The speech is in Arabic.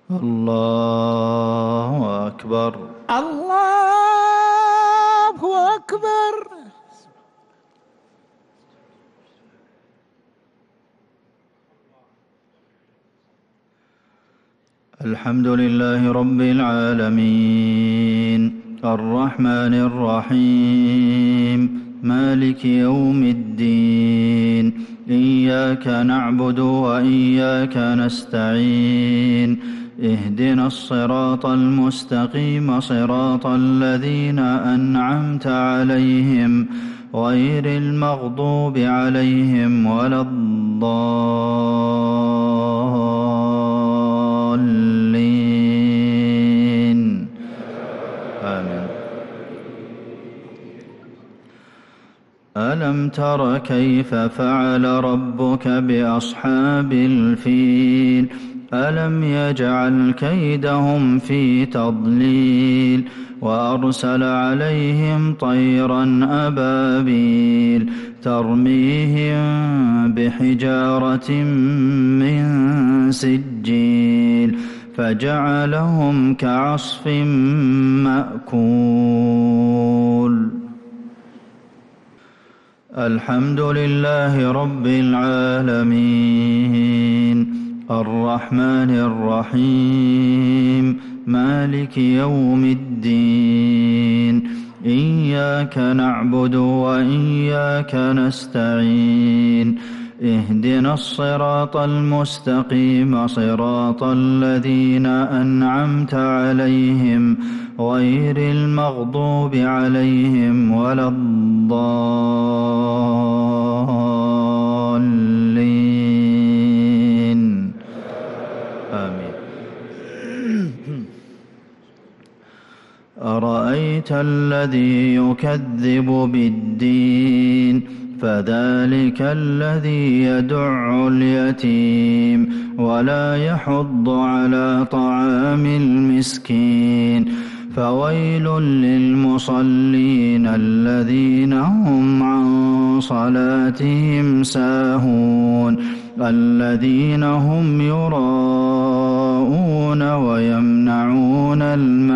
الله أكبر. الله أكبر. الحمد لله رب العالمين الرحمن الرحيم مالك يوم الدين إياك نعبد وإياك نستعين اهدنا الصراط المستقيم صراط الذين أنعمت عليهم غير المغضوب عليهم ولا الضالين آمين. ألم تر كيف فعل ربك بأصحاب الفيل ألم يجعل كيدهم في تضليل وأرسل عليهم طيرا أبابيل ترميهم بحجارة من سجيل فجعلهم كعصف مأكول. الحمد لله رب العالمين الرحمن الرحيم مالك يوم الدين إياك نعبد وإياك نستعين اهدنا الصراط المستقيم صراط الذين أنعمت عليهم غير المغضوب عليهم ولا الضالين آمين. أرأيت الذي يكذب بالدين فذلك الذي يدع اليتيم ولا يحض على طعام المسكين فويل للمصلين الذين هم عن صلاتهم ساهون الذين هم يراءون ويمنعون